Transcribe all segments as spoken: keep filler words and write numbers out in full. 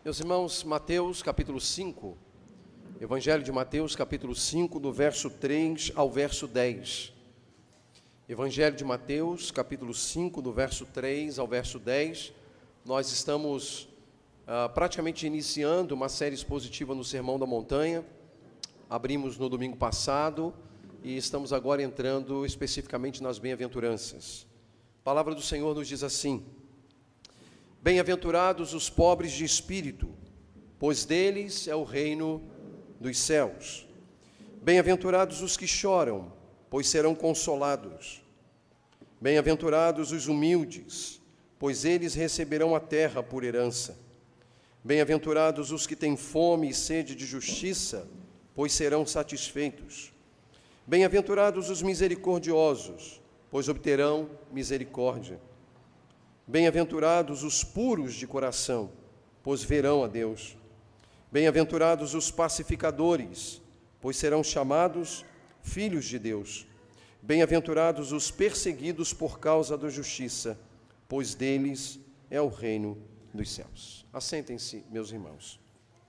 Meus irmãos, Mateus capítulo cinco, Evangelho de Mateus capítulo cinco, do verso três ao verso dez. Evangelho de Mateus capítulo cinco, do verso três ao verso dez. Nós estamos ah, praticamente iniciando uma série expositiva no Sermão da Montanha. Abrimos no domingo passado e estamos agora entrando especificamente nas bem-aventuranças. A palavra do Senhor nos diz assim: Bem-aventurados os pobres de espírito, pois deles é o reino dos céus. Bem-aventurados os que choram, pois serão consolados. Bem-aventurados os humildes, pois eles receberão a terra por herança. Bem-aventurados os que têm fome e sede de justiça, pois serão satisfeitos. Bem-aventurados os misericordiosos, pois obterão misericórdia. Bem-aventurados os puros de coração, pois verão a Deus. Bem-aventurados os pacificadores, pois serão chamados filhos de Deus. Bem-aventurados os perseguidos por causa da justiça, pois deles é o reino dos céus. Assentem-se, meus irmãos.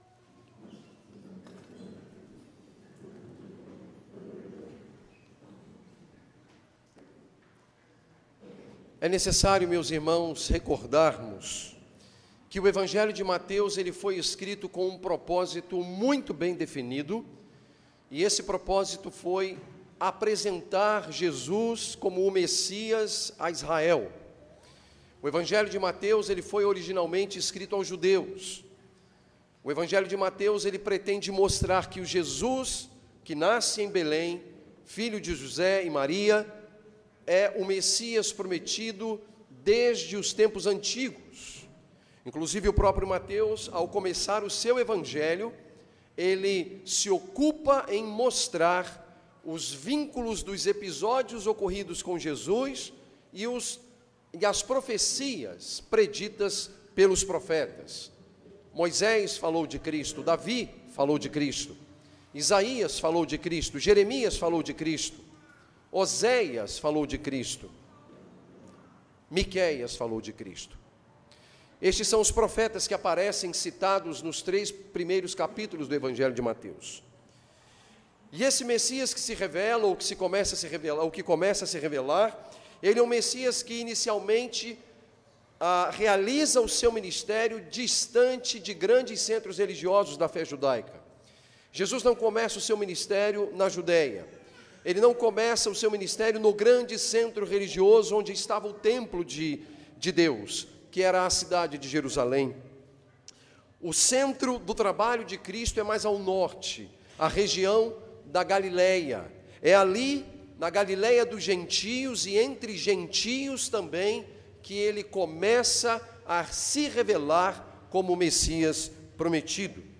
É necessário, meus irmãos, recordarmos que o Evangelho de Mateus ele foi escrito com um propósito muito bem definido, e esse propósito foi apresentar Jesus como o Messias a Israel. O Evangelho de Mateus ele foi originalmente escrito aos judeus. O Evangelho de Mateus ele pretende mostrar que o Jesus que nasce em Belém, filho de José e Maria, é o Messias prometido desde os tempos antigos. Inclusive o próprio Mateus, ao começar o seu evangelho, ele se ocupa em mostrar os vínculos dos episódios ocorridos com Jesus e, os, e as profecias preditas pelos profetas. Moisés falou de Cristo, Davi falou de Cristo, Isaías falou de Cristo, Jeremias falou de Cristo, Oséias falou de Cristo, Miqueias falou de Cristo. Estes são os profetas que aparecem citados nos três primeiros capítulos do Evangelho de Mateus. E esse Messias que se revela, ou que se começa a se revelar, ou que começa a se revelar, ele é um Messias que inicialmente ah, realiza o seu ministério distante de grandes centros religiosos da fé judaica. Jesus não começa o seu ministério na Judéia. Ele não começa o seu ministério no grande centro religioso onde estava o templo de, de Deus, que era a cidade de Jerusalém. O centro do trabalho de Cristo é mais ao norte, a região da Galileia. É ali, na Galileia dos gentios e entre gentios também, que ele começa a se revelar como o Messias prometido.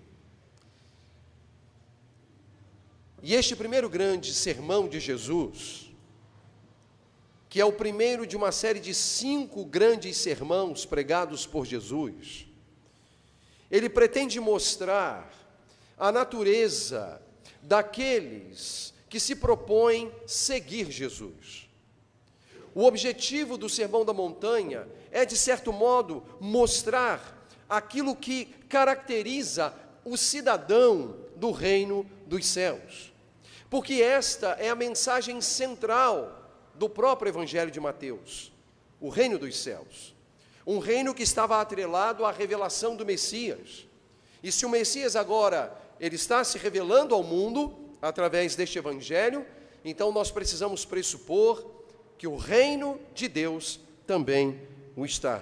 E este primeiro grande sermão de Jesus, que é o primeiro de uma série de cinco grandes sermãos pregados por Jesus, ele pretende mostrar a natureza daqueles que se propõem seguir Jesus. O objetivo do Sermão da Montanha é, de certo modo, mostrar aquilo que caracteriza o cidadão do reino dos céus, porque esta é a mensagem central do próprio Evangelho de Mateus, o reino dos céus, um reino que estava atrelado à revelação do Messias. E se o Messias agora ele está se revelando ao mundo através deste Evangelho, então nós precisamos pressupor que o reino de Deus também o está.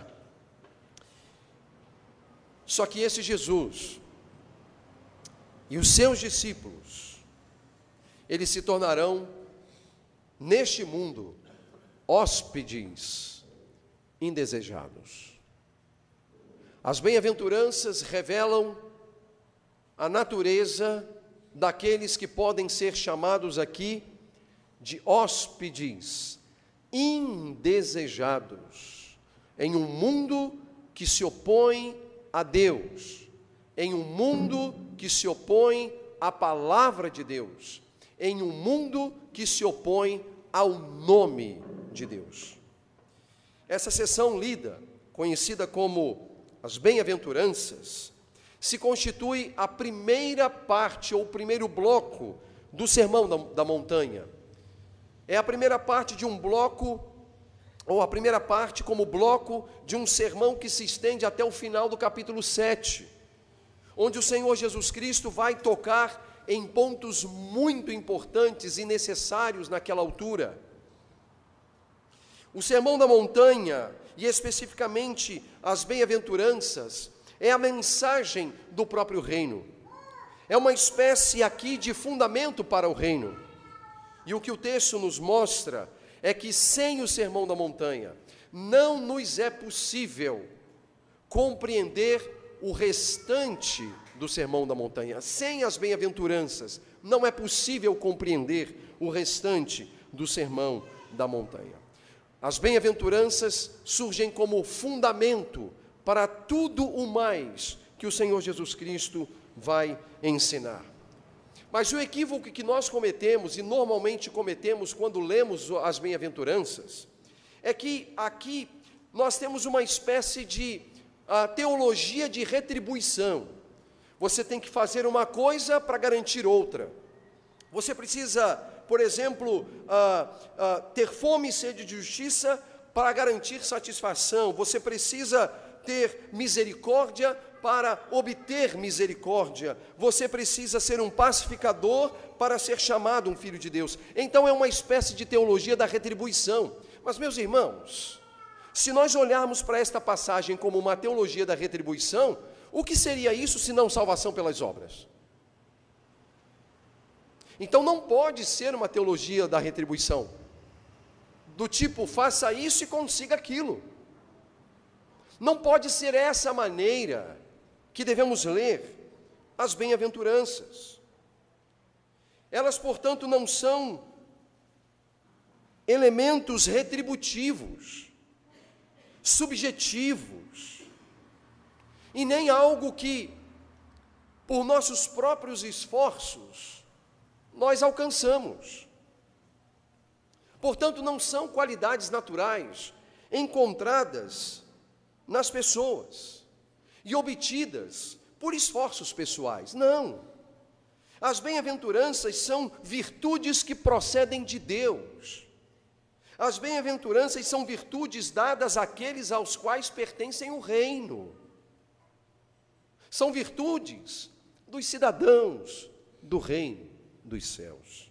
Só que esse Jesus e os seus discípulos, eles se tornarão, neste mundo, hóspedes indesejados. As bem-aventuranças revelam a natureza daqueles que podem ser chamados aqui de hóspedes indesejados, em um mundo que se opõe a Deus, em um mundo que se opõe à palavra de Deus, em um mundo que se opõe ao nome de Deus. Essa seção lida, conhecida como as bem-aventuranças, se constitui a primeira parte, ou o primeiro bloco do Sermão da, da Montanha. É a primeira parte de um bloco, ou a primeira parte como bloco de um sermão que se estende até o final do capítulo sete, onde o Senhor Jesus Cristo vai tocar em pontos muito importantes e necessários naquela altura. O Sermão da Montanha, e especificamente as bem-aventuranças, é a mensagem do próprio reino. É uma espécie aqui de fundamento para o reino. E o que o texto nos mostra é que sem o Sermão da Montanha, não nos é possível compreender o restante do Sermão da Montanha. Sem as bem-aventuranças, não é possível compreender o restante do Sermão da Montanha. As bem-aventuranças surgem como fundamento para tudo o mais que o Senhor Jesus Cristo vai ensinar. Mas o equívoco que nós cometemos, e normalmente cometemos quando lemos as bem-aventuranças, é que aqui nós temos uma espécie de a, teologia de retribuição. Você tem que fazer uma coisa para garantir outra. Você precisa, por exemplo, ah, ah, ter fome e sede de justiça para garantir satisfação. Você precisa ter misericórdia para obter misericórdia. Você precisa ser um pacificador para ser chamado um filho de Deus. Então é uma espécie de teologia da retribuição. Mas, meus irmãos, se nós olharmos para esta passagem como uma teologia da retribuição, o que seria isso se não salvação pelas obras? Então não pode ser uma teologia da retribuição, do tipo, faça isso e consiga aquilo. Não pode ser essa maneira que devemos ler as bem-aventuranças. Elas, portanto, não são elementos retributivos, subjetivos, e nem algo que, por nossos próprios esforços, nós alcançamos. Portanto, não são qualidades naturais encontradas nas pessoas e obtidas por esforços pessoais. Não. As bem-aventuranças são virtudes que procedem de Deus. As bem-aventuranças são virtudes dadas àqueles aos quais pertencem o reino. São virtudes dos cidadãos do reino dos céus.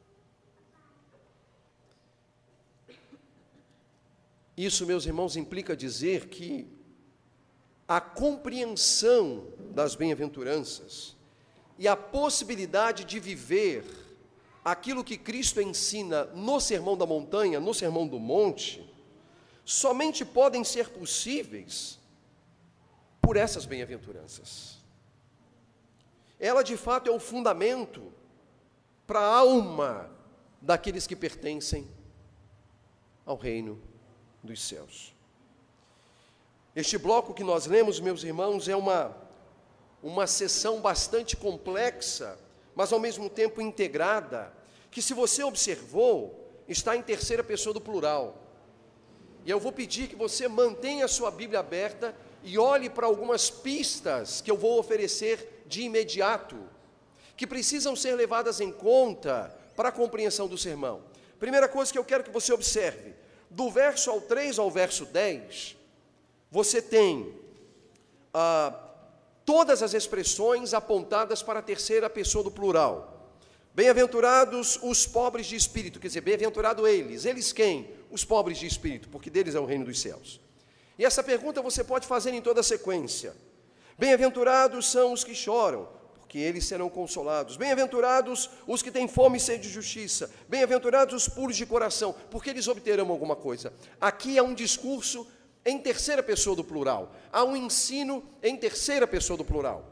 Isso, meus irmãos, implica dizer que a compreensão das bem-aventuranças e a possibilidade de viver aquilo que Cristo ensina no Sermão da Montanha, no Sermão do Monte, somente podem ser possíveis por essas bem-aventuranças. Ela, de fato, é o fundamento para a alma daqueles que pertencem ao reino dos céus. Este bloco que nós lemos, meus irmãos, é uma, uma seção bastante complexa, mas ao mesmo tempo integrada, que, se você observou, está em terceira pessoa do plural. E eu vou pedir que você mantenha a sua Bíblia aberta e olhe para algumas pistas que eu vou oferecer de imediato, que precisam ser levadas em conta para a compreensão do sermão. Primeira coisa que eu quero que você observe: do verso ao três ao verso dez, você tem ah, todas as expressões apontadas para a terceira pessoa do plural. Bem-aventurados os pobres de espírito, quer dizer, bem-aventurado eles. Eles quem? Os pobres de espírito, porque deles é o reino dos céus. E essa pergunta você pode fazer em toda a sequência. Bem-aventurados são os que choram, porque eles serão consolados. Bem-aventurados os que têm fome e sede de justiça. Bem-aventurados os puros de coração, porque eles obterão alguma coisa. Aqui há um discurso em terceira pessoa do plural. Há um ensino em terceira pessoa do plural.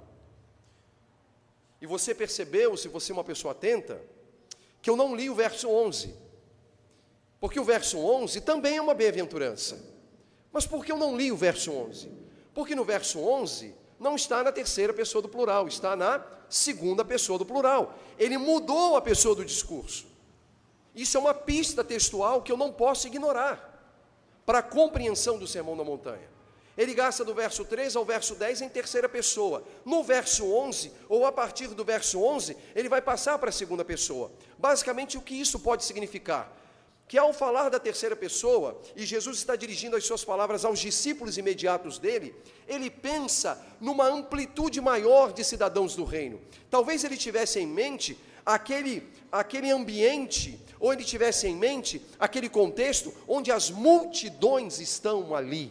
E você percebeu, se você é uma pessoa atenta, que eu não li o verso onze. Porque o verso onze também é uma bem-aventurança. Mas por que eu não li o verso onze? Porque no verso onze não está na terceira pessoa do plural, está na segunda pessoa do plural. Ele mudou a pessoa do discurso. Isso é uma pista textual que eu não posso ignorar para a compreensão do Sermão da Montanha. Ele gasta do verso três ao verso dez em terceira pessoa. No verso onze, ou a partir do verso onze, ele vai passar para a segunda pessoa. Basicamente, o que isso pode significar? Que ao falar da terceira pessoa, e Jesus está dirigindo as suas palavras aos discípulos imediatos dele, ele pensa numa amplitude maior de cidadãos do reino. Talvez ele tivesse em mente aquele, aquele ambiente, ou ele tivesse em mente aquele contexto onde as multidões estão ali.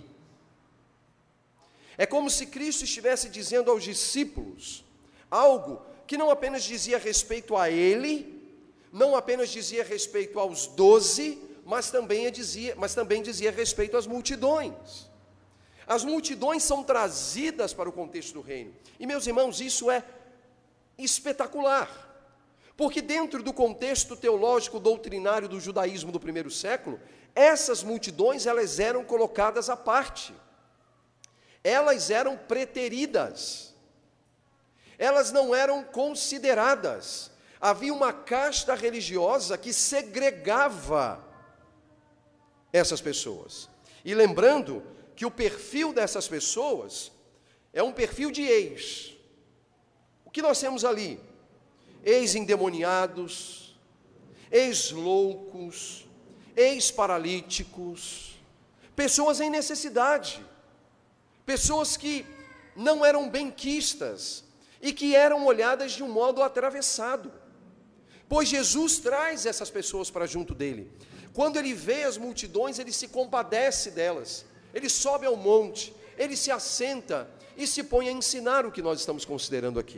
É como se Cristo estivesse dizendo aos discípulos algo que não apenas dizia respeito a ele, não apenas dizia respeito aos doze, mas também dizia, mas também dizia respeito às multidões. As multidões são trazidas para o contexto do reino. E, meus irmãos, isso é espetacular, porque dentro do contexto teológico doutrinário do judaísmo do primeiro século, essas multidões elas eram colocadas à parte. Elas eram preteridas, elas não eram consideradas. Havia uma casta religiosa que segregava essas pessoas. E lembrando que o perfil dessas pessoas é um perfil de ex. O que nós temos ali? Ex-endemoniados, ex-loucos, ex-paralíticos, pessoas em necessidade. Pessoas que não eram benquistas e que eram olhadas de um modo atravessado, pois Jesus traz essas pessoas para junto dele. Quando ele vê as multidões, ele se compadece delas, ele sobe ao monte, ele se assenta e se põe a ensinar o que nós estamos considerando aqui.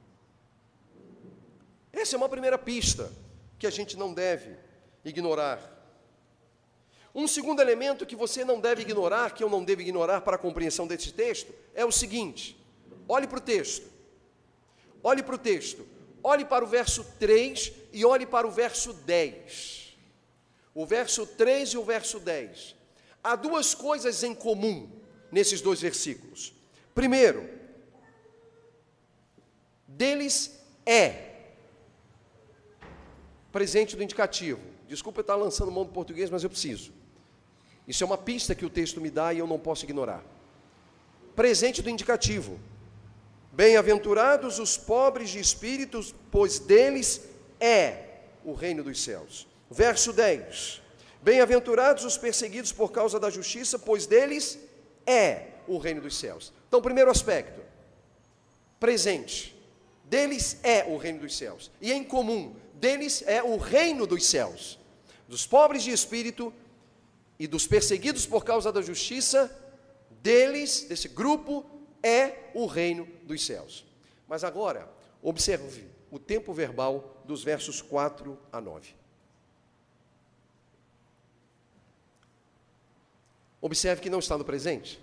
Essa é uma primeira pista que a gente não deve ignorar. Um segundo elemento que você não deve ignorar, que eu não devo ignorar para a compreensão desse texto, é o seguinte: olhe para o texto, olhe para o texto, olhe para o verso três e olhe para o verso dez. O verso três e o verso dez. Há duas coisas em comum nesses dois versículos. Primeiro, deles é presente do indicativo. Desculpa eu estar lançando mão do português, mas eu preciso. Isso é uma pista que o texto me dá e eu não posso ignorar. Presente do indicativo. Bem-aventurados os pobres de espíritos, pois deles é o reino dos céus. Verso dez. Bem-aventurados os perseguidos por causa da justiça, pois deles é o reino dos céus. Então, primeiro aspecto, presente. Deles é o reino dos céus. E em comum, deles é o reino dos céus. Dos pobres de espírito e dos perseguidos por causa da justiça, deles, desse grupo, é o reino dos céus. Mas agora, observe o tempo verbal dos versos quatro a nove. Observe que não está no presente,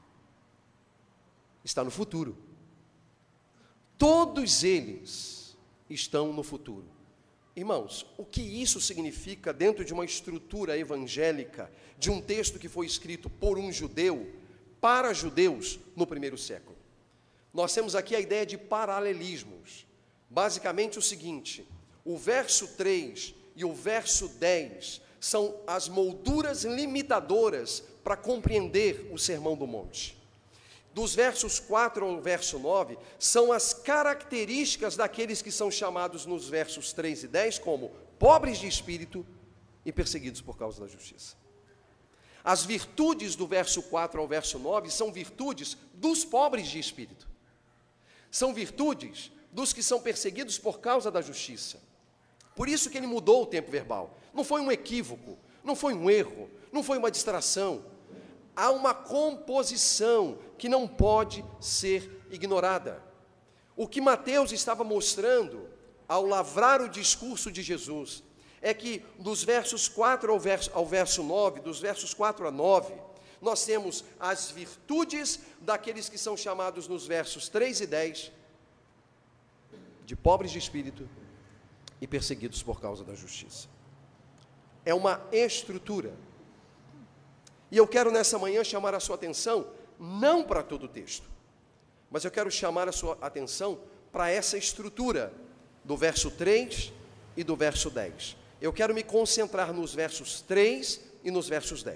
está no futuro. Todos eles estão no futuro. Irmãos, o que isso significa dentro de uma estrutura evangélica, de um texto que foi escrito por um judeu, para judeus, no primeiro século? Nós temos aqui a ideia de paralelismos. Basicamente o seguinte: o verso três e o verso dez são as molduras limitadoras para compreender o Sermão do Monte. Dos versos quatro ao verso nove, são as características daqueles que são chamados nos versos três e dez como pobres de espírito e perseguidos por causa da justiça. As virtudes do verso quatro ao verso nove são virtudes dos pobres de espírito. São virtudes dos que são perseguidos por causa da justiça. Por isso que ele mudou o tempo verbal. Não foi um equívoco, não foi um erro, não foi uma distração. Há uma composição que não pode ser ignorada. O que Mateus estava mostrando ao lavrar o discurso de Jesus é que dos versos quatro ao verso, ao verso nove, dos versos quatro a nove, nós temos as virtudes daqueles que são chamados nos versos três e dez de pobres de espírito e perseguidos por causa da justiça. É uma estrutura. E eu quero nessa manhã chamar a sua atenção, não para todo o texto, mas eu quero chamar a sua atenção para essa estrutura do verso três e do verso dez. Eu quero me concentrar nos versos três e nos versos dez.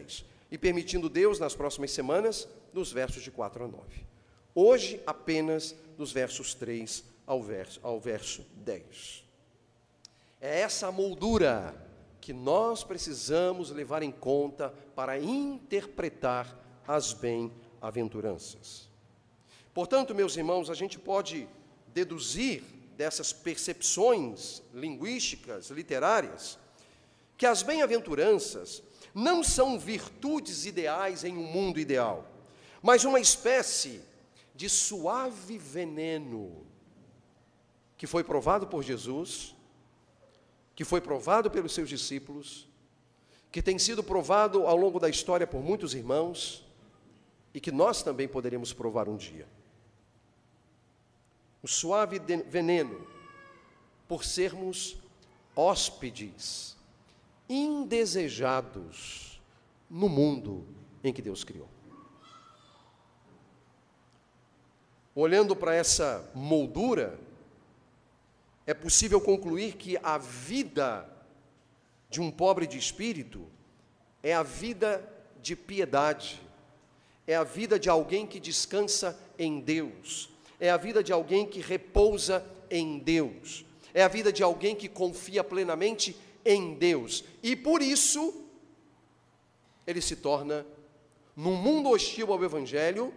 E permitindo Deus, nas próximas semanas, dos versos de quatro a nove. Hoje, apenas dos versos três ao verso, ao verso dez. É essa moldura que nós precisamos levar em conta para interpretar as bem-aventuranças. Portanto, meus irmãos, a gente pode deduzir dessas percepções linguísticas, literárias, que as bem-aventuranças não são virtudes ideais em um mundo ideal, mas uma espécie de suave veneno que foi provado por Jesus, que foi provado pelos seus discípulos, que tem sido provado ao longo da história por muitos irmãos e que nós também poderemos provar um dia. O suave veneno por sermos hóspedes indesejados no mundo em que Deus criou. Olhando para essa moldura, é possível concluir que a vida de um pobre de espírito é a vida de piedade, é a vida de alguém que descansa em Deus, é a vida de alguém que repousa em Deus, é a vida de alguém que confia plenamente em Deus, e por isso ele se torna, num mundo hostil ao Evangelho,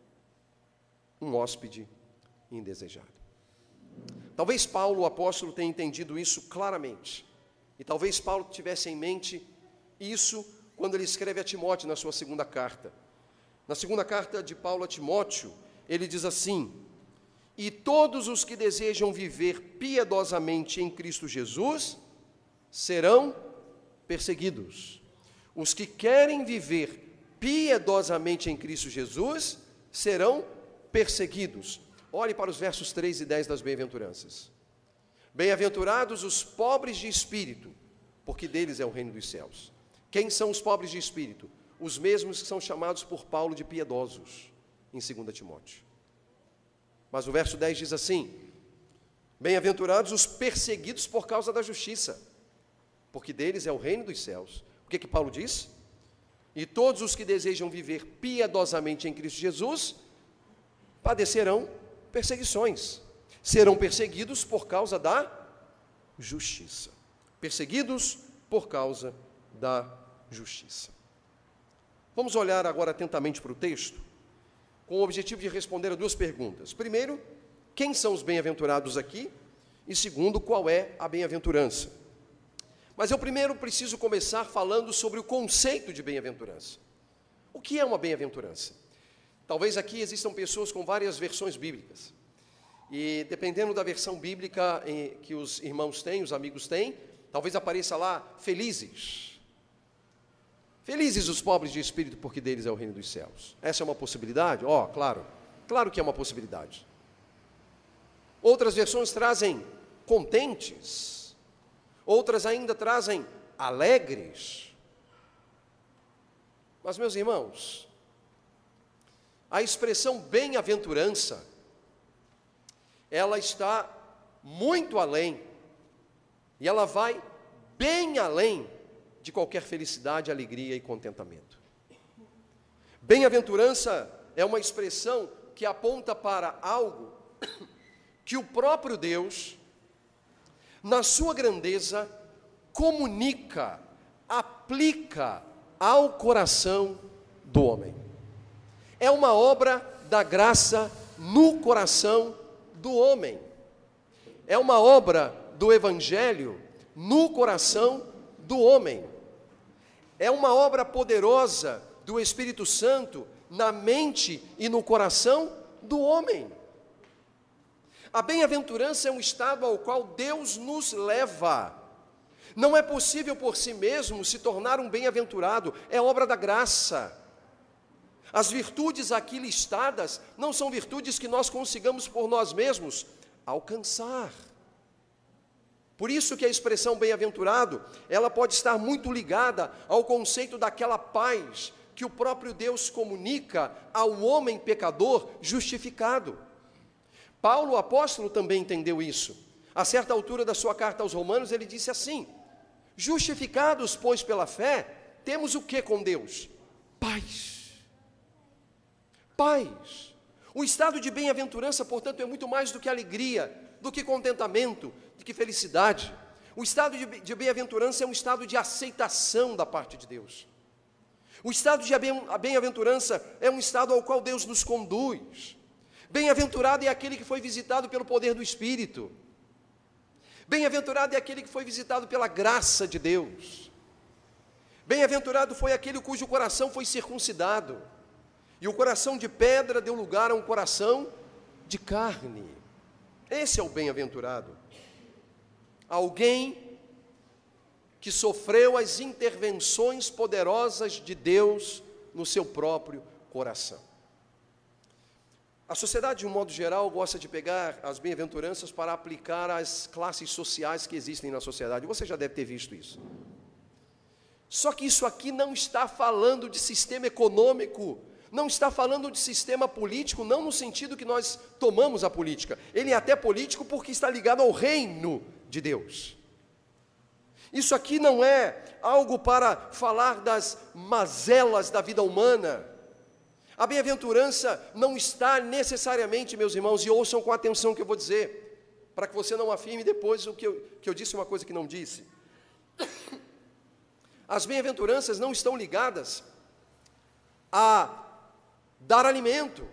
um hóspede indesejado. Talvez Paulo, o apóstolo, tenha entendido isso claramente, e talvez Paulo tivesse em mente isso quando ele escreve a Timóteo na sua segunda carta. Na segunda carta de Paulo a Timóteo, ele diz assim: e todos os que desejam viver piedosamente em Cristo Jesus serão perseguidos. Os que querem viver piedosamente em Cristo Jesus serão perseguidos. Olhe para os versos três e dez das bem-aventuranças. Bem-aventurados os pobres de espírito, porque deles é o reino dos céus. Quem são os pobres de espírito? Os mesmos que são chamados por Paulo de piedosos, em segunda Timóteo. Mas o verso dez diz assim: bem-aventurados os perseguidos por causa da justiça, porque deles é o reino dos céus. O que que Paulo diz? E todos os que desejam viver piedosamente em Cristo Jesus padecerão perseguições, serão perseguidos por causa da justiça. Perseguidos por causa da justiça. Vamos olhar agora atentamente para o texto, com o objetivo de responder a duas perguntas. Primeiro, quem são os bem-aventurados aqui? E segundo, qual é a bem-aventurança? Mas eu primeiro preciso começar falando sobre o conceito de bem-aventurança. O que é uma bem-aventurança? Talvez aqui existam pessoas com várias versões bíblicas. E dependendo da versão bíblica que os irmãos têm, os amigos têm, talvez apareça lá, felizes. Felizes os pobres de espírito, porque deles é o reino dos céus. Essa é uma possibilidade? Ó, oh, claro, claro que é uma possibilidade. Outras versões trazem contentes, outras ainda trazem alegres. Mas, meus irmãos, a expressão bem-aventurança, ela está muito além, e ela vai bem além de qualquer felicidade, alegria e contentamento. Bem-aventurança é uma expressão que aponta para algo que o próprio Deus, na sua grandeza, comunica, aplica ao coração do homem. É uma obra da graça no coração do homem. É uma obra do Evangelho no coração do homem. É uma obra poderosa do Espírito Santo na mente e no coração do homem. A bem-aventurança é um estado ao qual Deus nos leva. Não é possível por si mesmo se tornar um bem-aventurado, é obra da graça. As virtudes aqui listadas não são virtudes que nós consigamos por nós mesmos alcançar. Por isso que a expressão bem-aventurado, ela pode estar muito ligada ao conceito daquela paz que o próprio Deus comunica ao homem pecador justificado. Paulo, o apóstolo, também entendeu isso. A certa altura da sua carta aos Romanos, ele disse assim: justificados, pois, pela fé, temos o que com Deus? paz. Paz. O estado de bem-aventurança, portanto, é muito mais do que alegria, do que contentamento, do que felicidade. O estado de, de bem-aventurança é um estado de aceitação da parte de Deus. O estado de bem-aventurança é um estado ao qual Deus nos conduz. Bem-aventurado é aquele que foi visitado pelo poder do Espírito. Bem-aventurado é aquele que foi visitado pela graça de Deus. Bem-aventurado foi aquele cujo coração foi circuncidado. E o coração de pedra deu lugar a um coração de carne. Esse é o bem-aventurado. Alguém que sofreu as intervenções poderosas de Deus no seu próprio coração. A sociedade, de um modo geral, gosta de pegar as bem-aventuranças para aplicar às classes sociais que existem na sociedade. Você já deve ter visto isso. Só que isso aqui não está falando de sistema econômico, não está falando de sistema político, não no sentido que nós tomamos a política. Ele é até político porque está ligado ao reino de Deus. Isso aqui não é algo para falar das mazelas da vida humana. A bem-aventurança não está necessariamente, meus irmãos, e ouçam com atenção o que eu vou dizer, para que você não afirme depois o que eu, que eu disse uma coisa que não disse. As bem-aventuranças não estão ligadas a dar alimento,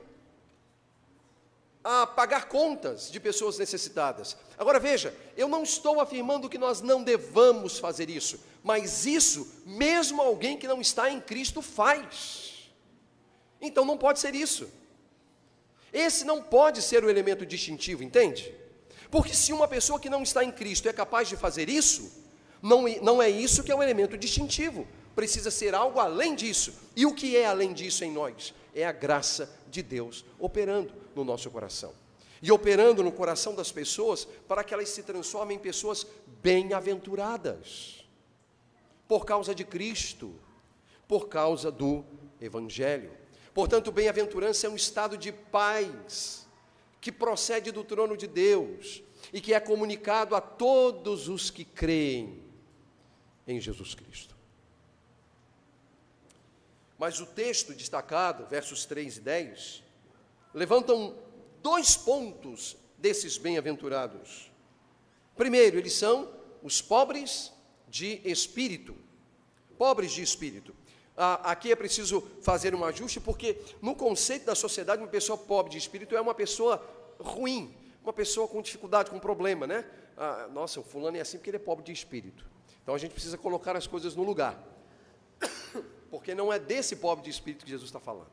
a pagar contas de pessoas necessitadas. Agora veja, eu não estou afirmando que nós não devamos fazer isso, mas isso, mesmo alguém que não está em Cristo faz. Então não pode ser isso. Esse não pode ser o elemento distintivo, entende? Porque se uma pessoa que não está em Cristo é capaz de fazer isso, não, não é isso que é o elemento distintivo. Precisa ser algo além disso. E o que é além disso em nós? É a graça de Deus operando no nosso coração. E operando no coração das pessoas para que elas se transformem em pessoas bem-aventuradas. Por causa de Cristo. Por causa do Evangelho. Portanto, bem-aventurança é um estado de paz que procede do trono de Deus e que é comunicado a todos os que creem em Jesus Cristo. Mas o texto destacado, versos três e dez, levantam dois pontos desses bem-aventurados. Primeiro, eles são os pobres de espírito. Pobres de espírito. Ah, aqui é preciso fazer um ajuste, porque no conceito da sociedade, uma pessoa pobre de espírito é uma pessoa ruim, uma pessoa com dificuldade, com problema, né? Ah, nossa, o fulano é assim porque ele é pobre de espírito. Então a gente precisa colocar as coisas no lugar. Porque não é desse pobre de espírito que Jesus está falando.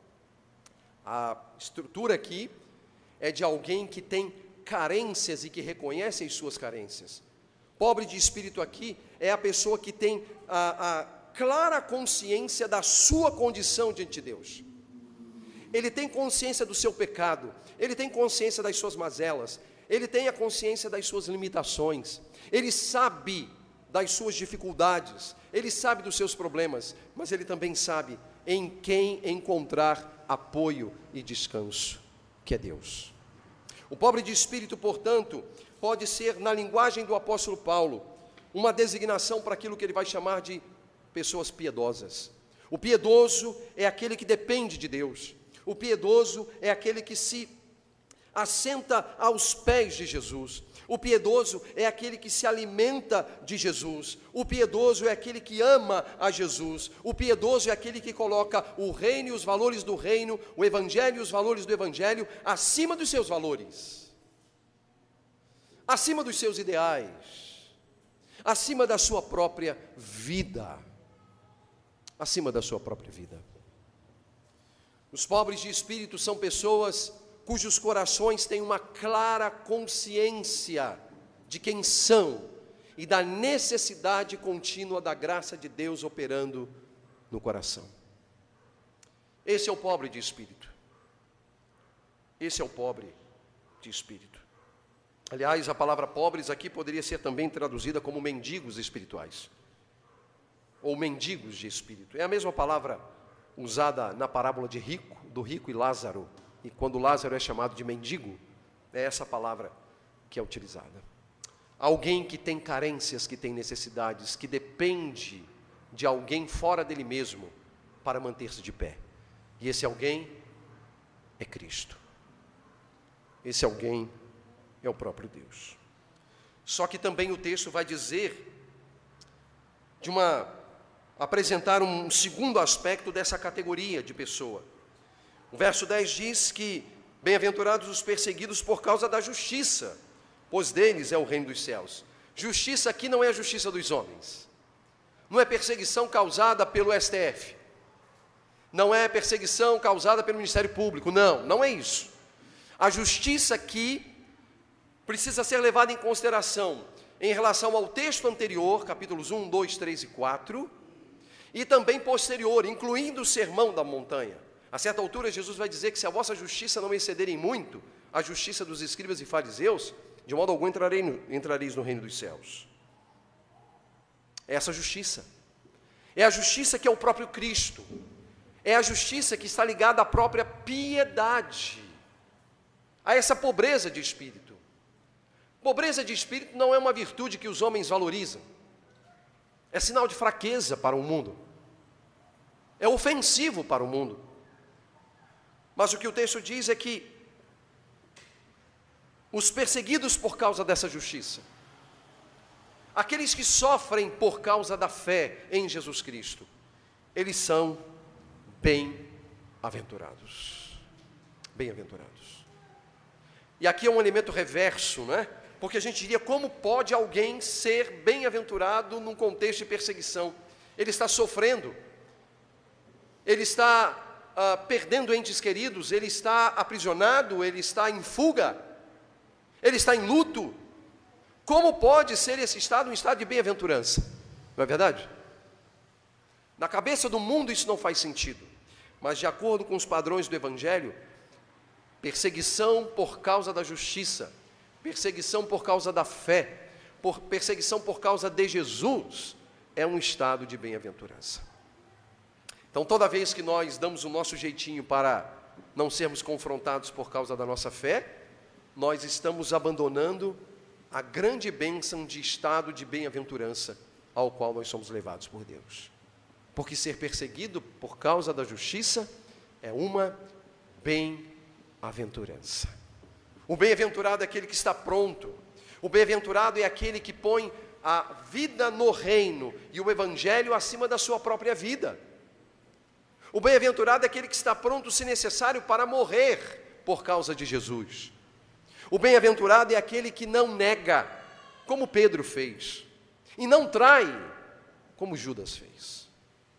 A estrutura aqui é de alguém que tem carências e que reconhece as suas carências. Pobre de espírito aqui é a pessoa que tem a, a clara consciência da sua condição diante de Deus. Ele tem consciência do seu pecado, ele tem consciência das suas mazelas, ele tem a consciência das suas limitações, ele sabe das suas dificuldades, ele sabe dos seus problemas, mas ele também sabe em quem encontrar apoio e descanso, que é Deus. O pobre de espírito, portanto, pode ser, na linguagem do apóstolo Paulo, uma designação para aquilo que ele vai chamar de pessoas piedosas. O piedoso é aquele que depende de Deus. O piedoso é aquele que se assenta aos pés de Jesus. O piedoso é aquele que se alimenta de Jesus. O piedoso é aquele que ama a Jesus. O piedoso é aquele que coloca o reino e os valores do reino, o evangelho e os valores do evangelho acima dos seus valores, acima dos seus ideais, acima da sua própria vida. Acima da sua própria vida. Os pobres de espírito são pessoas cujos corações têm uma clara consciência de quem são e da necessidade contínua da graça de Deus operando no coração. Esse é o pobre de espírito. Esse é o pobre de espírito. Aliás, a palavra pobres aqui poderia ser também traduzida como mendigos espirituais, ou mendigos de espírito. É a mesma palavra usada na parábola de rico, do rico e Lázaro. E quando Lázaro é chamado de mendigo, é essa palavra que é utilizada. Alguém que tem carências, que tem necessidades, que depende de alguém fora dele mesmo para manter-se de pé. E esse alguém é Cristo. Esse alguém é o próprio Deus. Só que também o texto vai dizer, de uma, apresentar um segundo aspecto dessa categoria de pessoa. O verso dez diz que, bem-aventurados os perseguidos por causa da justiça, pois deles é o reino dos céus. Justiça aqui não é a justiça dos homens. Não é perseguição causada pelo S T F. Não é perseguição causada pelo Ministério Público. Não, não é isso. A justiça aqui precisa ser levada em consideração em relação ao texto anterior, capítulos um, dois, três e quatro, e também posterior, incluindo o sermão da montanha. A certa altura, Jesus vai dizer que se a vossa justiça não excederem muito a justiça dos escribas e fariseus, de modo algum entrarei no, entrareis no reino dos céus. É essa justiça. É a justiça que é o próprio Cristo. É a justiça que está ligada à própria piedade, a essa pobreza de espírito. Pobreza de espírito não é uma virtude que os homens valorizam. É sinal de fraqueza para o mundo. É ofensivo para o mundo. Mas o que o texto diz é que os perseguidos por causa dessa justiça, aqueles que sofrem por causa da fé em Jesus Cristo, eles são bem-aventurados. Bem-aventurados. E aqui é um elemento reverso, não é? Porque a gente diria, como pode alguém ser bem-aventurado num contexto de perseguição? Ele está sofrendo, ele está ah, perdendo entes queridos, ele está aprisionado, ele está em fuga, ele está em luto. Como pode ser esse estado um estado de bem-aventurança? Não é verdade? Na cabeça do mundo isso não faz sentido, mas de acordo com os padrões do Evangelho, perseguição por causa da justiça, perseguição por causa da fé, por perseguição por causa de Jesus, é um estado de bem-aventurança. Então, toda vez que nós damos o nosso jeitinho para não sermos confrontados por causa da nossa fé, nós estamos abandonando a grande bênção de estado de bem-aventurança ao qual nós somos levados por Deus. Porque ser perseguido por causa da justiça é uma bem-aventurança. O bem-aventurado é aquele que está pronto. O bem-aventurado é aquele que põe a vida no reino e o evangelho acima da sua própria vida. O bem-aventurado é aquele que está pronto, se necessário, para morrer por causa de Jesus. O bem-aventurado é aquele que não nega, como Pedro fez, e não trai, como Judas fez.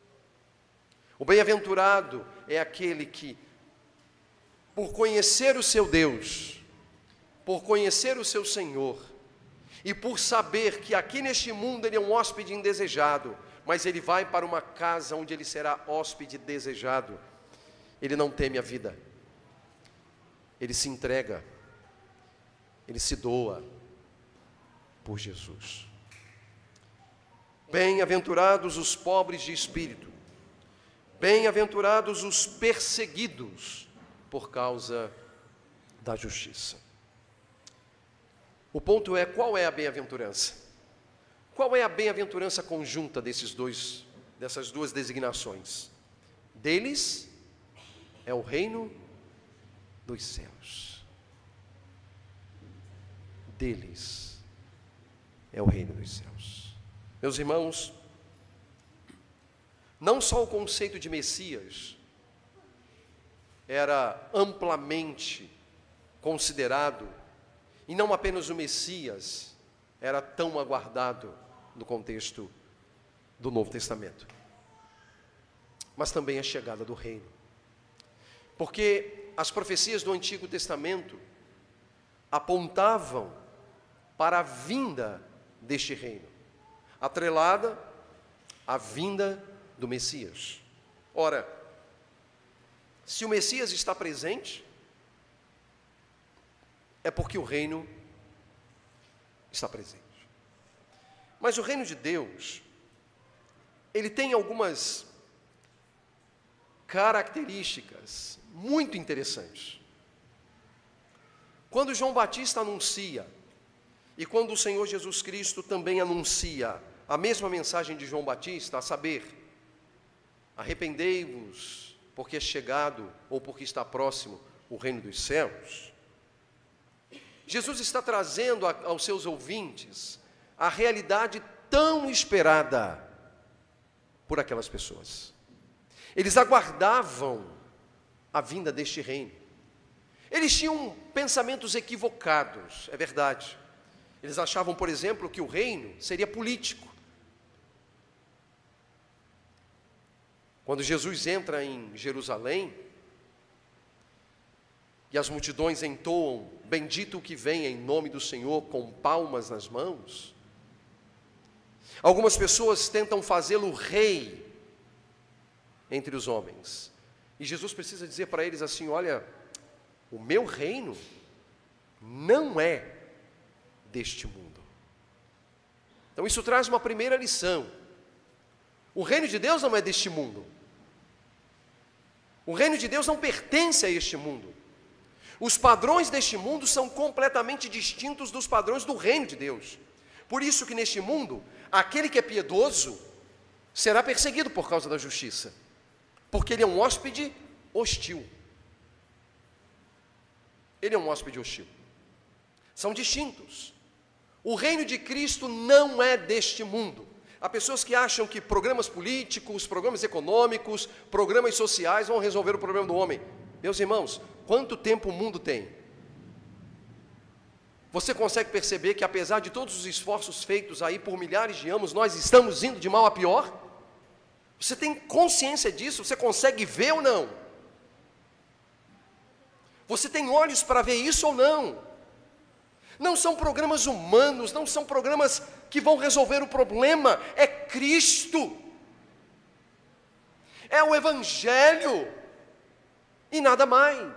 O bem-aventurado é aquele que, por conhecer o seu Deus, por conhecer o seu Senhor, e por saber que aqui neste mundo ele é um hóspede indesejado, mas ele vai para uma casa onde ele será hóspede desejado, ele não teme a vida, ele se entrega, ele se doa por Jesus. Bem-aventurados os pobres de espírito, bem-aventurados os perseguidos por causa da justiça. O ponto é, qual é a bem-aventurança? Qual é a bem-aventurança conjunta desses dois, dessas duas designações? Deles é o reino dos céus. Deles é o reino dos céus. Meus irmãos, não só o conceito de Messias era amplamente considerado, e não apenas o Messias era tão aguardado no contexto do Novo Testamento, mas também a chegada do reino. Porque as profecias do Antigo Testamento apontavam para a vinda deste reino, atrelada à vinda do Messias. Ora, se o Messias está presente, é porque o reino está presente. Mas o reino de Deus, ele tem algumas características muito interessantes. Quando João Batista anuncia, e quando o Senhor Jesus Cristo também anuncia a mesma mensagem de João Batista, a saber, arrependei-vos, porque é chegado, ou porque está próximo, o reino dos céus. Jesus está trazendo a, aos seus ouvintes a realidade tão esperada por aquelas pessoas. Eles aguardavam a vinda deste reino. Eles tinham pensamentos equivocados, é verdade. Eles achavam, por exemplo, que o reino seria político. Quando Jesus entra em Jerusalém, e as multidões entoam, bendito o que vem em nome do Senhor, com palmas nas mãos, algumas pessoas tentam fazê-lo rei entre os homens. E Jesus precisa dizer para eles assim: olha, o meu reino não é deste mundo. Então isso traz uma primeira lição. O reino de Deus não é deste mundo. O reino de Deus não pertence a este mundo. Os padrões deste mundo são completamente distintos dos padrões do reino de Deus. Por isso que neste mundo, aquele que é piedoso será perseguido por causa da justiça, porque ele é um hóspede hostil. Ele é um hóspede hostil. São distintos. O reino de Cristo não é deste mundo. Há pessoas que acham que programas políticos, programas econômicos, programas sociais vão resolver o problema do homem. Meus irmãos, quanto tempo o mundo tem? Você consegue perceber que apesar de todos os esforços feitos aí por milhares de anos, nós estamos indo de mal a pior? Você tem consciência disso? Você consegue ver ou não? Você tem olhos para ver isso ou não? Não são programas humanos, não são programas que vão resolver o problema, é Cristo, é o Evangelho e nada mais.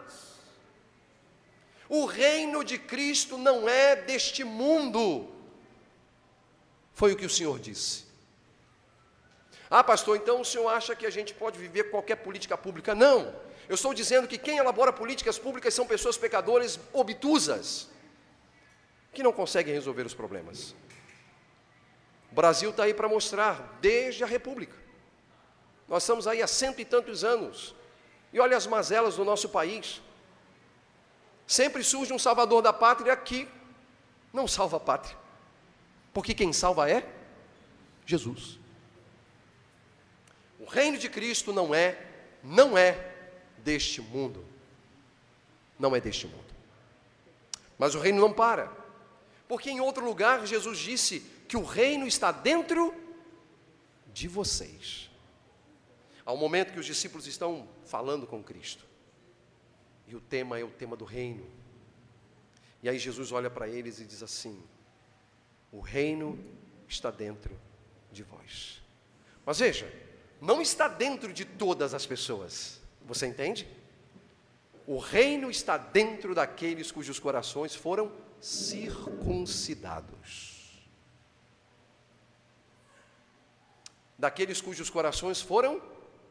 O reino de Cristo não é deste mundo, foi o que o Senhor disse. Ah, pastor, então o senhor acha que a gente pode viver qualquer política pública? Não, eu estou dizendo que quem elabora políticas públicas são pessoas pecadoras obtusas, que não conseguem resolver os problemas. O Brasil está aí para mostrar, desde a República. Nós estamos aí há cento e tantos anos, e olha as mazelas do nosso país. Sempre surge um salvador da pátria que não salva a pátria, porque quem salva é Jesus. O reino de Cristo não é, não é deste mundo, não é deste mundo. Mas o reino não para, porque em outro lugar Jesus disse que o reino está dentro de vocês. Há um momento que os discípulos estão falando com Cristo, e o tema é o tema do reino. E aí Jesus olha para eles e diz assim: o reino está dentro de vós. Mas veja, não está dentro de todas as pessoas, você entende? O reino está dentro daqueles cujos corações foram circuncidados, daqueles cujos corações foram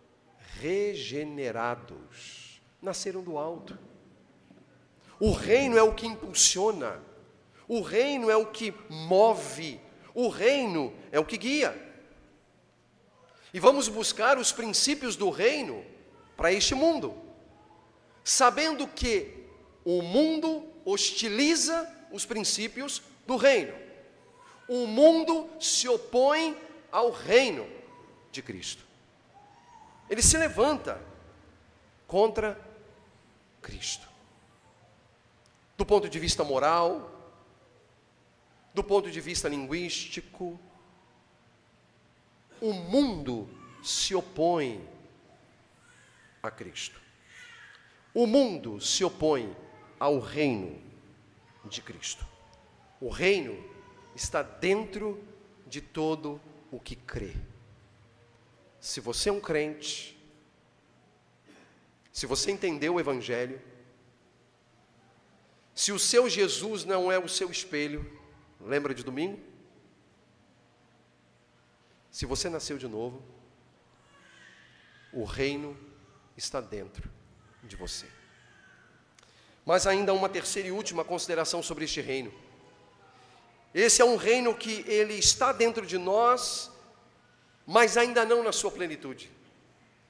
regenerados, nasceram do alto. O reino é o que impulsiona, o reino é o que move, o reino é o que guia. E vamos buscar os princípios do reino para este mundo, sabendo que o mundo hostiliza os princípios do reino. O mundo se opõe ao reino de Cristo. Ele se levanta contra Cristo. Do ponto de vista moral, do ponto de vista linguístico, o mundo se opõe a Cristo. O mundo se opõe ao reino de Cristo. O reino está dentro de todo o que crê. Se você é um crente, se você entendeu o Evangelho, se o seu Jesus não é o seu espelho, lembra de domingo? Se você nasceu de novo, o reino está dentro de você. Mas ainda uma terceira e última consideração sobre este reino. Esse é um reino que ele está dentro de nós, mas ainda não na sua plenitude.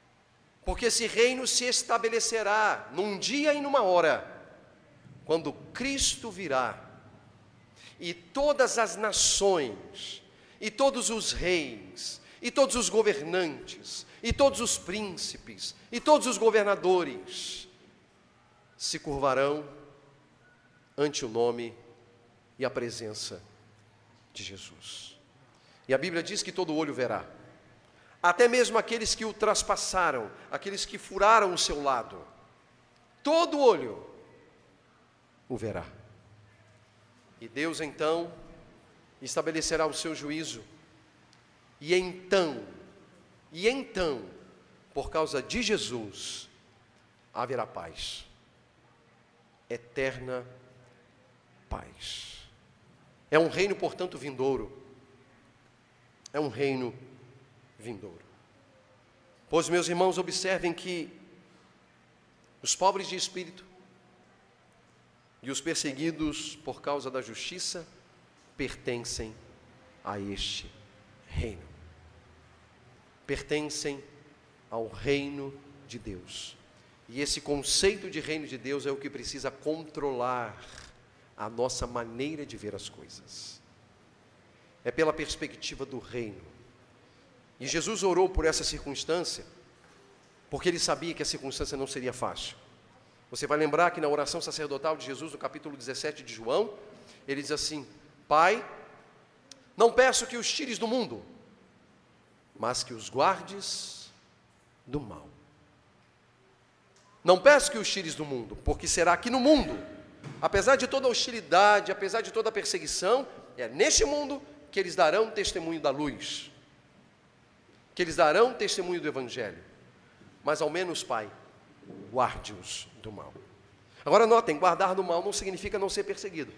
Porque esse reino se estabelecerá num dia e numa hora, quando Cristo virá, e todas as nações, e todos os reis, e todos os governantes, e todos os príncipes, e todos os governadores, se curvarão ante o nome e a presença de Jesus. E a Bíblia diz que todo olho verá, até mesmo aqueles que o traspassaram, aqueles que furaram o seu lado, todo olho o verá. E Deus então estabelecerá o seu juízo, e então, e então, por causa de Jesus, haverá paz, eterna paz. É um reino, portanto, vindouro, é um reino vindouro. Pois, meus irmãos, observem que os pobres de espírito e os perseguidos por causa da justiça pertencem a este reino. Pertencem ao reino de Deus. E esse conceito de reino de Deus é o que precisa controlar a nossa maneira de ver as coisas. É pela perspectiva do reino. E Jesus orou por essa circunstância, porque ele sabia que a circunstância não seria fácil. Você vai lembrar que na oração sacerdotal de Jesus, no capítulo dezessete de João, ele diz assim: Pai, não peço que os tires do mundo, mas que os guardes do mal. Não peço que os tires do mundo, porque será que no mundo, apesar de toda a hostilidade, apesar de toda a perseguição, é neste mundo que eles darão testemunho da luz, que eles darão testemunho do Evangelho. Mas ao menos, Pai, guarde-os do mal. Agora notem, guardar do mal não significa não ser perseguido.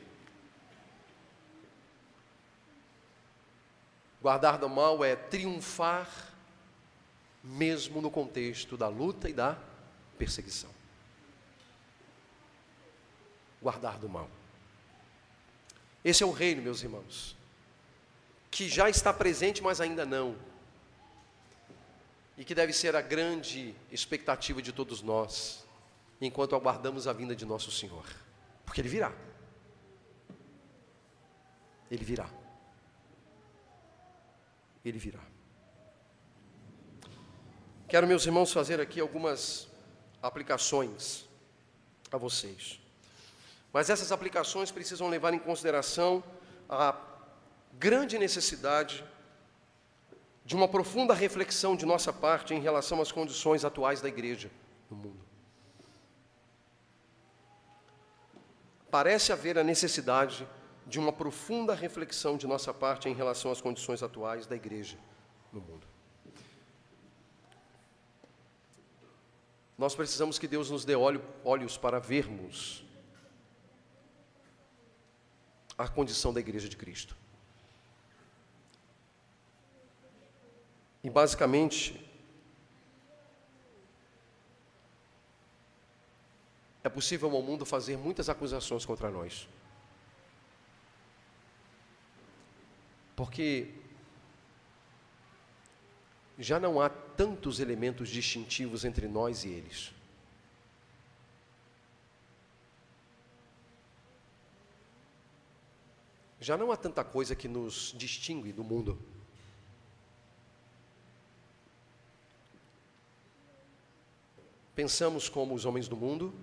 Guardar do mal é triunfar mesmo no contexto da luta e da perseguição. Guardar do mal. Esse é o reino, meus irmãos, que já está presente, mas ainda não. E que deve ser a grande expectativa de todos nós, enquanto aguardamos a vinda de nosso Senhor. Porque Ele virá. Ele virá. Ele virá. Quero, meus irmãos, fazer aqui algumas aplicações a vocês. Mas essas aplicações precisam levar em consideração a grande necessidade de uma profunda reflexão de nossa parte em relação às condições atuais da igreja no mundo. Parece haver a necessidade de uma profunda reflexão de nossa parte em relação às condições atuais da igreja no mundo. Nós precisamos que Deus nos dê olhos para vermos a condição da igreja de Cristo. E basicamente, é possível ao mundo fazer muitas acusações contra nós. Porque já não há tantos elementos distintivos entre nós e eles. Já não há tanta coisa que nos distingue do mundo. Pensamos como os homens do mundo,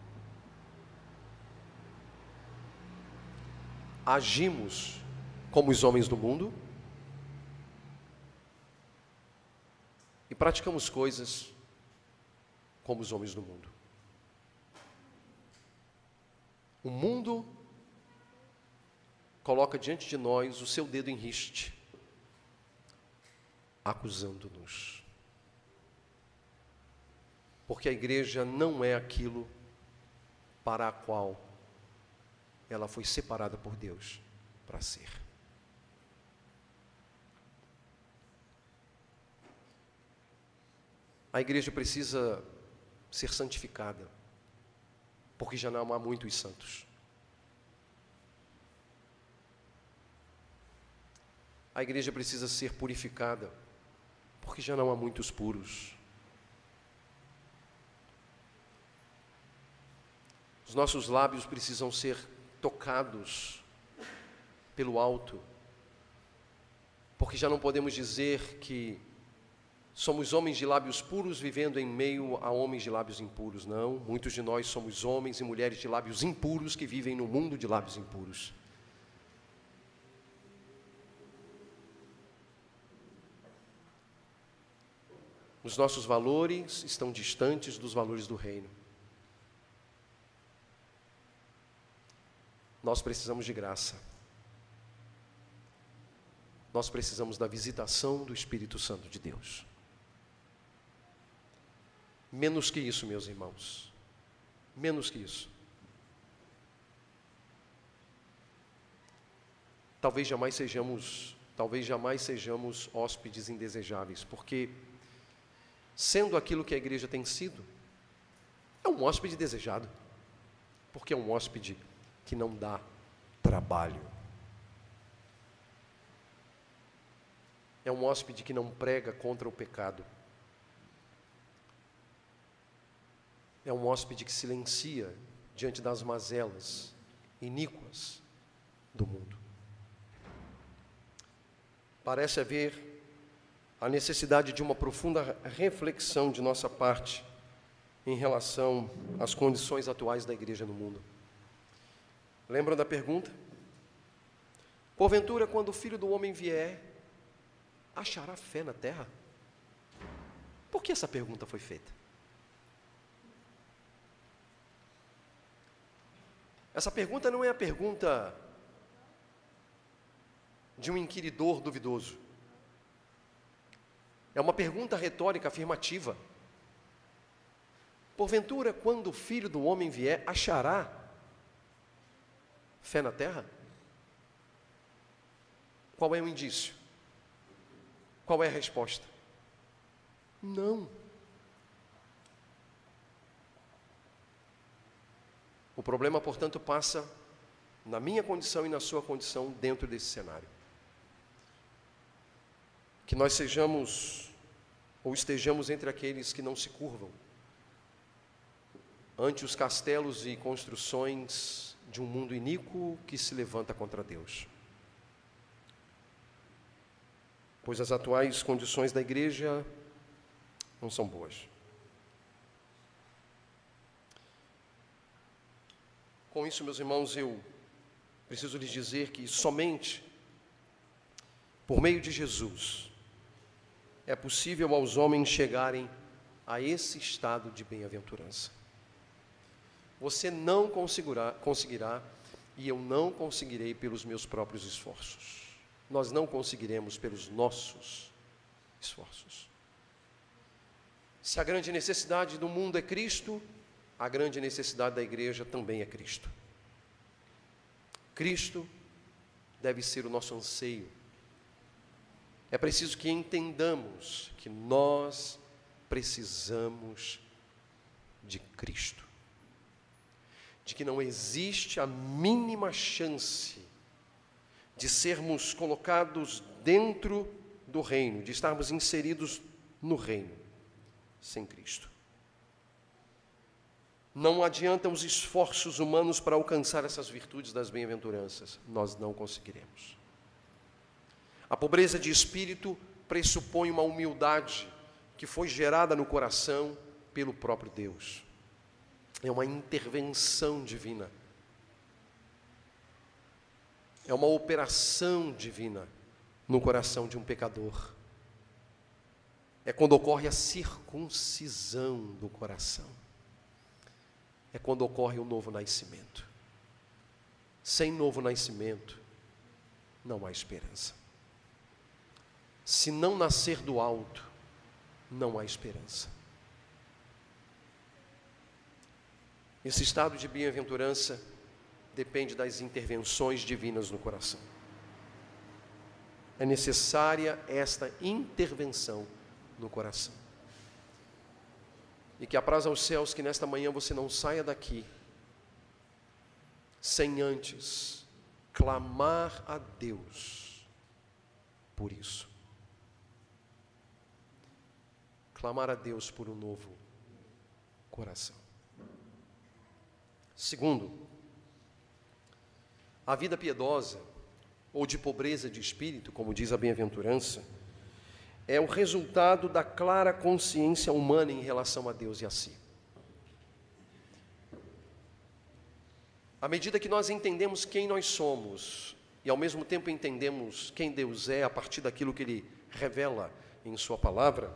agimos como os homens do mundo e praticamos coisas como os homens do mundo. O mundo coloca diante de nós o seu dedo em riste, acusando-nos. Porque a igreja não é aquilo para a qual ela foi separada por Deus para ser. A igreja precisa ser santificada, porque já não há muitos santos. A igreja precisa ser purificada, porque já não há muitos puros. Os nossos lábios precisam ser tocados pelo alto, porque já não podemos dizer que somos homens de lábios puros vivendo em meio a homens de lábios impuros. Não, muitos de nós somos homens e mulheres de lábios impuros que vivem no mundo de lábios impuros. Os nossos valores estão distantes dos valores do reino. Nós precisamos de graça. Nós precisamos da visitação do Espírito Santo de Deus. Menos que isso, meus irmãos. Menos que isso. Talvez jamais sejamos, talvez jamais sejamos hóspedes indesejáveis, porque sendo aquilo que a igreja tem sido, é um hóspede desejado, porque é um hóspede que não dá trabalho. É um hóspede que não prega contra o pecado. É um hóspede que silencia diante das mazelas iníquas do mundo. Parece haver a necessidade de uma profunda reflexão de nossa parte em relação às condições atuais da igreja no mundo. Lembram da pergunta? Porventura, quando o Filho do Homem vier, achará fé na terra? Por que essa pergunta foi feita? Essa pergunta não é a pergunta de um inquiridor duvidoso. É uma pergunta retórica afirmativa. Porventura, quando o Filho do Homem vier, achará fé na terra? Qual é o indício? Qual é a resposta? Não. O problema, portanto, passa na minha condição e na sua condição dentro desse cenário. Que nós sejamos ou estejamos entre aqueles que não se curvam ante os castelos e construções de um mundo iníquo que se levanta contra Deus. Pois as atuais condições da igreja não são boas. Com isso, meus irmãos, eu preciso lhes dizer que somente por meio de Jesus é possível aos homens chegarem a esse estado de bem-aventurança. Você não conseguirá, conseguirá e eu não conseguirei pelos meus próprios esforços. Nós não conseguiremos pelos nossos esforços. Se a grande necessidade do mundo é Cristo, a grande necessidade da igreja também é Cristo. Cristo deve ser o nosso anseio. É preciso que entendamos que nós precisamos de Cristo. De que não existe a mínima chance de sermos colocados dentro do reino, de estarmos inseridos no reino, sem Cristo. Não adiantam os esforços humanos para alcançar essas virtudes das bem-aventuranças. Nós não conseguiremos. A pobreza de espírito pressupõe uma humildade que foi gerada no coração pelo próprio Deus. É uma intervenção divina. É uma operação divina no coração de um pecador. É quando ocorre a circuncisão do coração. É quando ocorre o novo nascimento. Sem novo nascimento, não há esperança. Se não nascer do alto, não há esperança. Esse estado de bem-aventurança depende das intervenções divinas no coração. É necessária esta intervenção no coração. E que apraz aos céus que nesta manhã você não saia daqui sem antes clamar a Deus por isso. Clamar a Deus por um novo coração. Segundo, a vida piedosa, ou de pobreza de espírito, como diz a bem-aventurança, é o resultado da clara consciência humana em relação a Deus e a si. À medida que nós entendemos quem nós somos, e ao mesmo tempo entendemos quem Deus é, a partir daquilo que Ele revela em sua palavra,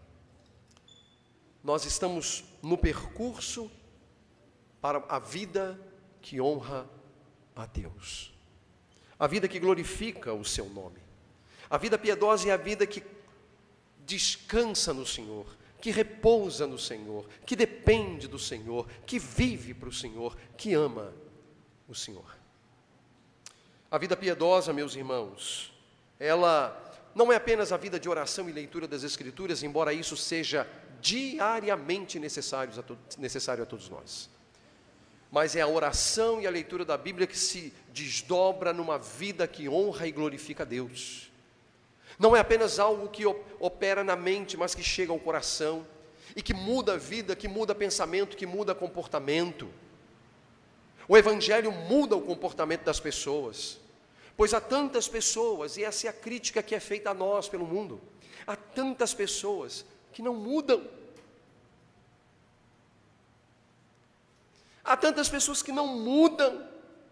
nós estamos no percurso para a vida que honra a Deus, a vida que glorifica o seu nome. A vida piedosa é a vida que descansa no Senhor, que repousa no Senhor, que depende do Senhor, que vive para o Senhor, que ama o Senhor. A vida piedosa, meus irmãos, ela não é apenas a vida de oração e leitura das Escrituras, embora isso seja diariamente necessário a, to- necessário a todos nós. Mas é a oração e a leitura da Bíblia que se desdobra numa vida que honra e glorifica a Deus. Não é apenas algo que opera na mente, mas que chega ao coração, e que muda a vida, que muda pensamento, que muda comportamento. O Evangelho muda o comportamento das pessoas, pois há tantas pessoas, e essa é a crítica que é feita a nós pelo mundo, há tantas pessoas que não mudam. Há tantas pessoas que não mudam.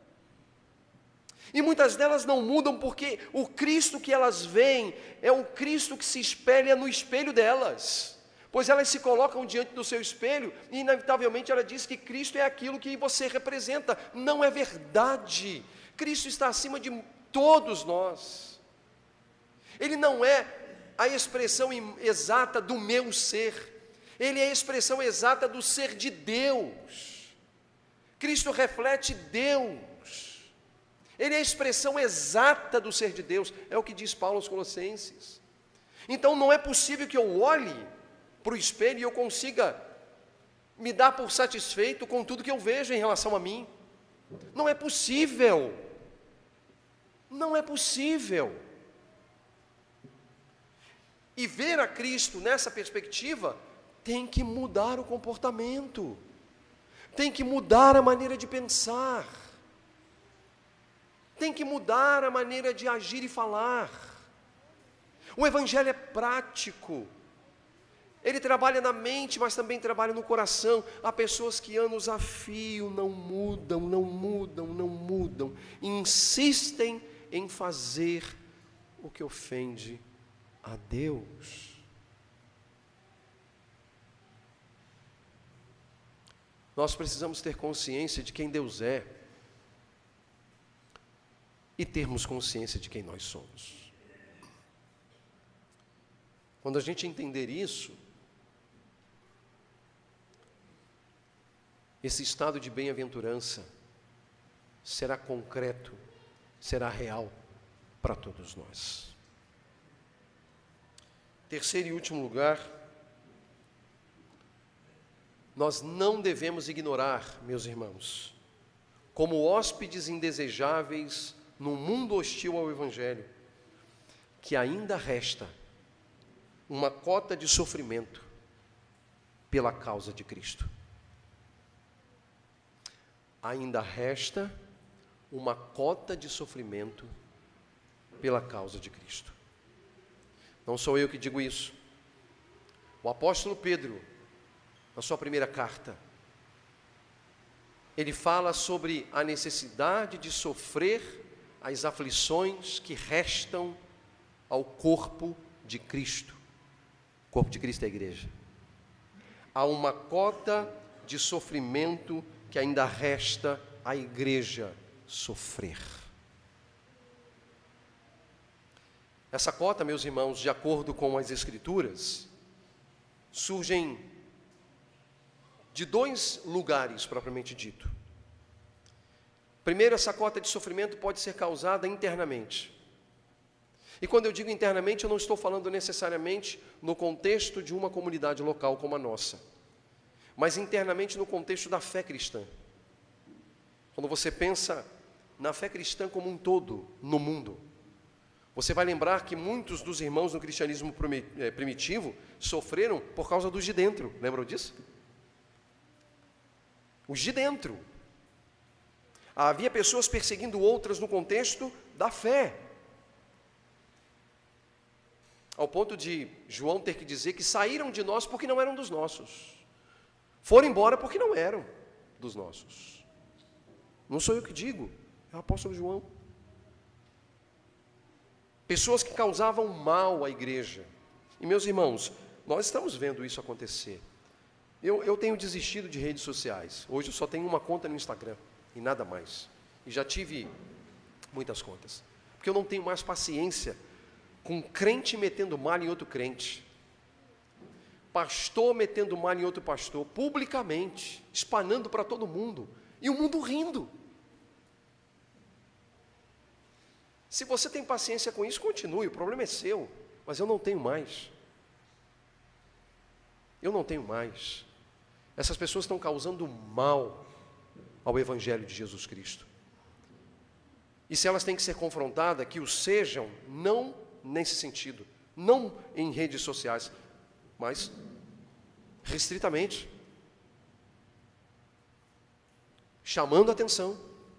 E muitas delas não mudam porque o Cristo que elas veem é o Cristo que se espelha no espelho delas. Pois elas se colocam diante do seu espelho e inevitavelmente ela diz que Cristo é aquilo que você representa. Não é verdade. Cristo está acima de todos nós. Ele não é a expressão exata do meu ser. Ele é a expressão exata do ser de Deus. Cristo reflete Deus. Ele é a expressão exata do ser de Deus. É o que diz Paulo aos Colossenses. Então não é possível que eu olhe para o espelho e eu consiga me dar por satisfeito com tudo que eu vejo em relação a mim. Não é possível. Não é possível. E ver a Cristo nessa perspectiva tem que mudar o comportamento. Tem que mudar a maneira de pensar. Tem que mudar a maneira de agir e falar. O Evangelho é prático. Ele trabalha na mente, mas também trabalha no coração. Há pessoas que anos a fio não mudam, não mudam, não mudam. Insistem em fazer o que ofende a Deus. Nós precisamos ter consciência de quem Deus é e termos consciência de quem nós somos. Quando a gente entender isso, esse estado de bem-aventurança será concreto, será real para todos nós. Terceiro e último lugar, nós não devemos ignorar, meus irmãos, como hóspedes indesejáveis num mundo hostil ao Evangelho, que ainda resta uma cota de sofrimento pela causa de Cristo. Ainda resta uma cota de sofrimento pela causa de Cristo. Não sou eu que digo isso. O apóstolo Pedro, na sua primeira carta, ele fala sobre a necessidade de sofrer as aflições que restam ao corpo de Cristo. O corpo de Cristo é a igreja. Há uma cota de sofrimento que ainda resta à igreja sofrer. Essa cota, meus irmãos, de acordo com as Escrituras, surgem de dois lugares, propriamente dito. Primeiro, essa cota de sofrimento pode ser causada internamente. E quando eu digo internamente, eu não estou falando necessariamente no contexto de uma comunidade local como a nossa, mas internamente no contexto da fé cristã. Quando você pensa na fé cristã como um todo, no mundo, você vai lembrar que muitos dos irmãos no cristianismo primitivo sofreram por causa dos de dentro. Lembram disso? Os de dentro. Havia pessoas perseguindo outras no contexto da fé, ao ponto de João ter que dizer que saíram de nós porque não eram dos nossos, foram embora porque não eram dos nossos. Não sou eu que digo, é o apóstolo João. Pessoas que causavam mal à igreja. E meus irmãos, nós estamos vendo isso acontecer. Eu, eu tenho desistido de redes sociais. Hoje eu só tenho uma conta no Instagram e nada mais. E já tive muitas contas. Porque eu não tenho mais paciência com crente metendo mal em outro crente. Pastor metendo mal em outro pastor, publicamente, espanando para todo mundo. E o mundo rindo. Se você tem paciência com isso, continue, o problema é seu. Mas eu não tenho mais. Eu não tenho mais. Essas pessoas estão causando mal ao Evangelho de Jesus Cristo. E se elas têm que ser confrontadas, que o sejam, não nesse sentido, não em redes sociais, mas restritamente, chamando a atenção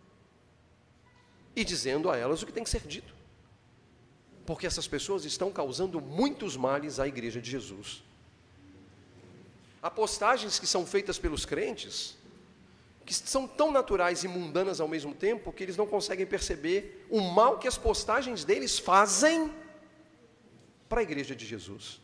e dizendo a elas o que tem que ser dito. Porque essas pessoas estão causando muitos males à igreja de Jesus. Há postagens que são feitas pelos crentes, que são tão naturais e mundanas ao mesmo tempo, que eles não conseguem perceber o mal que as postagens deles fazem para a igreja de Jesus.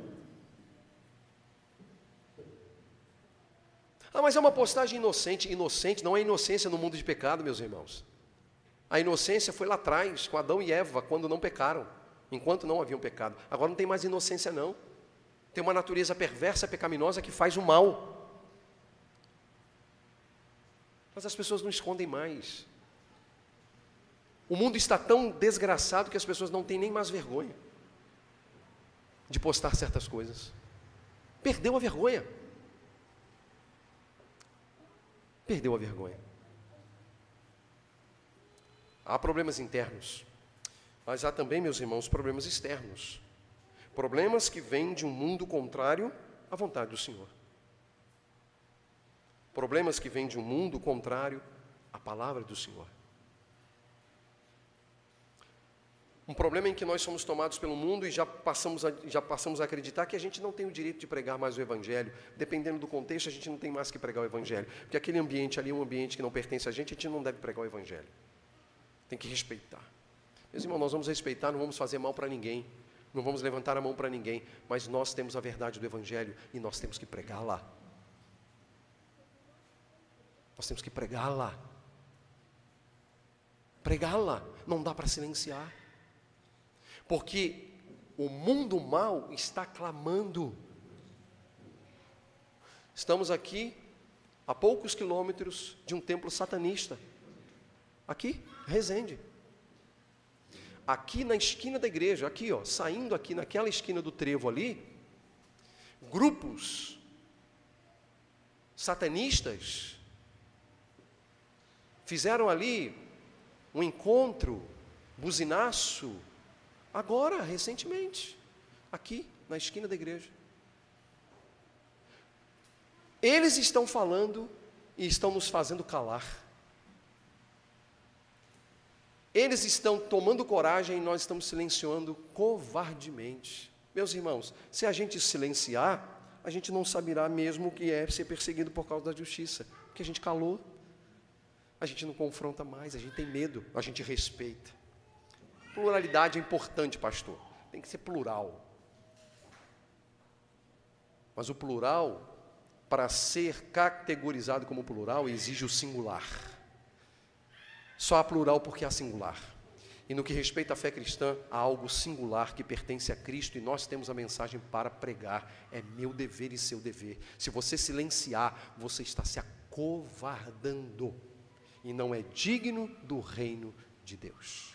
Ah, mas é uma postagem inocente. Inocente não é inocência no mundo de pecado, meus irmãos. A inocência foi lá atrás, com Adão e Eva, quando não pecaram, enquanto não haviam pecado. Agora não tem mais inocência não. Tem uma natureza perversa, pecaminosa, que faz o mal. Mas as pessoas não escondem mais. O mundo está tão desgraçado que as pessoas não têm nem mais vergonha de postar certas coisas. Perdeu a vergonha. Perdeu a vergonha. Há problemas internos, mas há também, meus irmãos, problemas externos. Problemas que vêm de um mundo contrário à vontade do Senhor. Problemas que vêm de um mundo contrário à palavra do Senhor. Um problema em que nós somos tomados pelo mundo e já passamos, a, já passamos a acreditar que a gente não tem o direito de pregar mais o Evangelho. Dependendo do contexto, a gente não tem mais que pregar o Evangelho. Porque aquele ambiente ali é um ambiente que não pertence a gente, a gente não deve pregar o Evangelho. Tem que respeitar. Meus irmãos, nós vamos respeitar, não vamos fazer mal para ninguém. Não vamos levantar a mão para ninguém. Mas nós temos a verdade do Evangelho e nós temos que pregá-la. Nós temos que pregá-la. Pregá-la. Não dá para silenciar. Porque o mundo mal está clamando. Estamos aqui a poucos quilômetros de um templo satanista. Aqui, Resende. Aqui na esquina da igreja, aqui ó, saindo aqui naquela esquina do trevo ali, grupos satanistas fizeram ali um encontro, buzinaço, agora, recentemente, aqui na esquina da igreja. Eles estão falando e estão nos fazendo calar. Eles estão tomando coragem e nós estamos silenciando covardemente. Meus irmãos, se a gente silenciar, a gente não saberá mesmo o que é ser perseguido por causa da justiça, porque a gente calou, a gente não confronta mais, a gente tem medo, a gente respeita. Pluralidade é importante, pastor, tem que ser plural. Mas o plural, para ser categorizado como plural, exige o singular. Só há plural porque há singular. E no que respeita à fé cristã, há algo singular que pertence a Cristo e nós temos a mensagem para pregar. É meu dever e seu dever. Se você silenciar, você está se acovardando e não é digno do reino de Deus.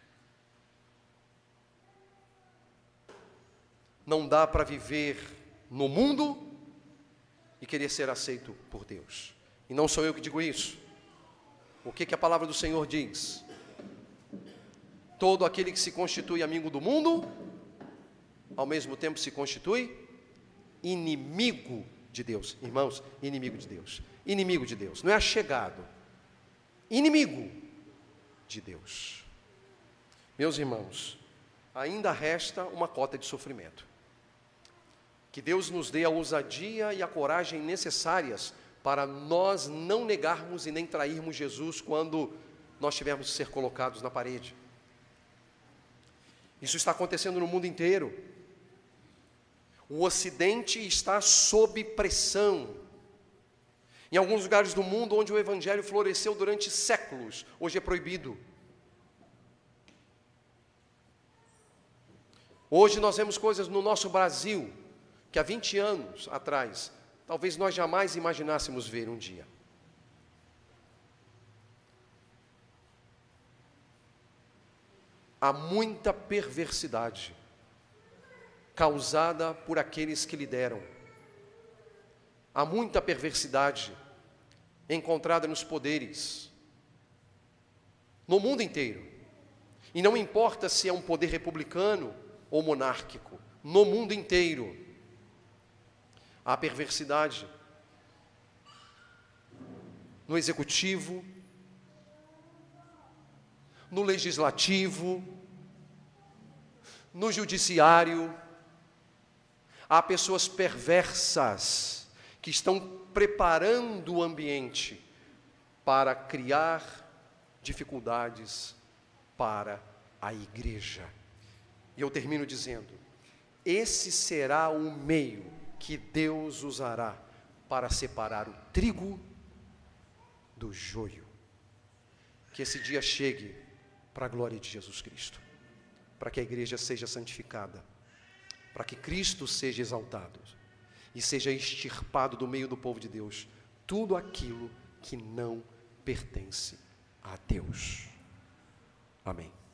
Não dá para viver no mundo e querer ser aceito por Deus. E não sou eu que digo isso. O que, que a palavra do Senhor diz? Todo aquele que se constitui amigo do mundo, ao mesmo tempo se constitui inimigo de Deus. Irmãos, inimigo de Deus. Inimigo de Deus. Não é achegado. inimigo de Deus. Meus irmãos, ainda resta uma cota de sofrimento. Que Deus nos dê a ousadia e a coragem necessárias para nós não negarmos e nem trairmos Jesus quando nós tivermos que ser colocados na parede. Isso está acontecendo no mundo inteiro. O Ocidente está sob pressão. Em alguns lugares do mundo onde o Evangelho floresceu durante séculos, hoje é proibido. Hoje nós vemos coisas no nosso Brasil que há vinte anos atrás, talvez nós jamais imaginássemos ver um dia. Há muita perversidade causada por aqueles que lideram. Há muita perversidade encontrada nos poderes, no mundo inteiro. E não importa se é um poder republicano ou monárquico, no mundo inteiro há perversidade no executivo, no legislativo, no judiciário. Há pessoas perversas que estão preparando o ambiente para criar dificuldades para a igreja. E eu termino dizendo, esse será o meio que Deus usará para separar o trigo do joio. Que esse dia chegue para a glória de Jesus Cristo, para que a igreja seja santificada, para que Cristo seja exaltado e seja extirpado do meio do povo de Deus tudo aquilo que não pertence a Deus. Amém.